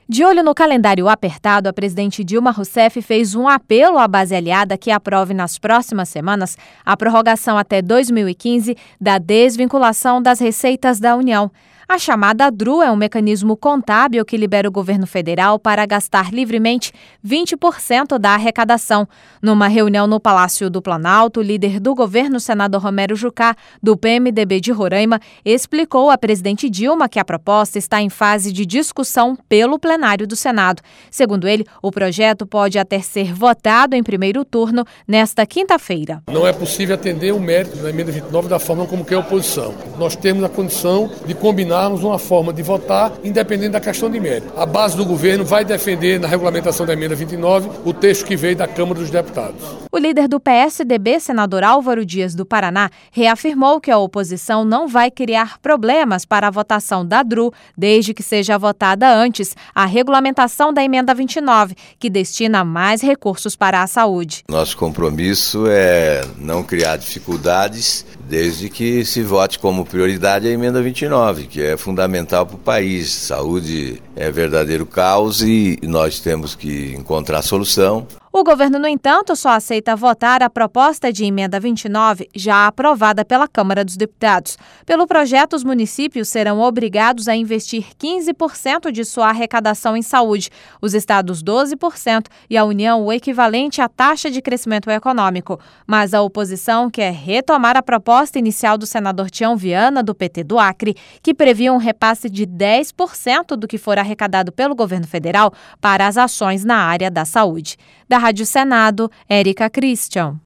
De olho no calendário apertado, a presidente Dilma Rousseff fez um apelo à base aliada que aprove nas próximas semanas a prorrogação até 2015 da desvinculação das receitas da União. A chamada DRU é um mecanismo contábil que libera o governo federal para gastar livremente 20% da arrecadação. Numa reunião no Palácio do Planalto, o líder do governo, senador Romero Jucá, do PMDB de Roraima, explicou à presidente Dilma que a proposta está em fase de discussão pelo plenário do Senado. Segundo ele, o projeto pode até ser votado em primeiro turno nesta quinta-feira. Não é possível atender o mérito da emenda 29 da forma como quer a oposição. Nós temos a condição de combinar uma forma de votar independente da questão de mérito. A base do governo vai defender na regulamentação da emenda 29 o texto que veio da Câmara dos Deputados. O líder do PSDB, senador Álvaro Dias do Paraná, reafirmou que a oposição não vai criar problemas para a votação da DRU, desde que seja votada antes a regulamentação da emenda 29, que destina mais recursos para a saúde. Nosso compromisso é não criar dificuldades, desde que se vote como prioridade a emenda 29, que é fundamental para o país. Saúde é verdadeiro caos e nós temos que encontrar solução. O governo, no entanto, só aceita votar a proposta de emenda 29, já aprovada pela Câmara dos Deputados. Pelo projeto, os municípios serão obrigados a investir 15% de sua arrecadação em saúde, os estados 12% e a União o equivalente à taxa de crescimento econômico. Mas a oposição quer retomar a proposta inicial do senador Tião Viana, do PT do Acre, que previa um repasse de 10% do que for arrecadado pelo governo federal para as ações na área da saúde. Da Rádio Senado, Érica Christian.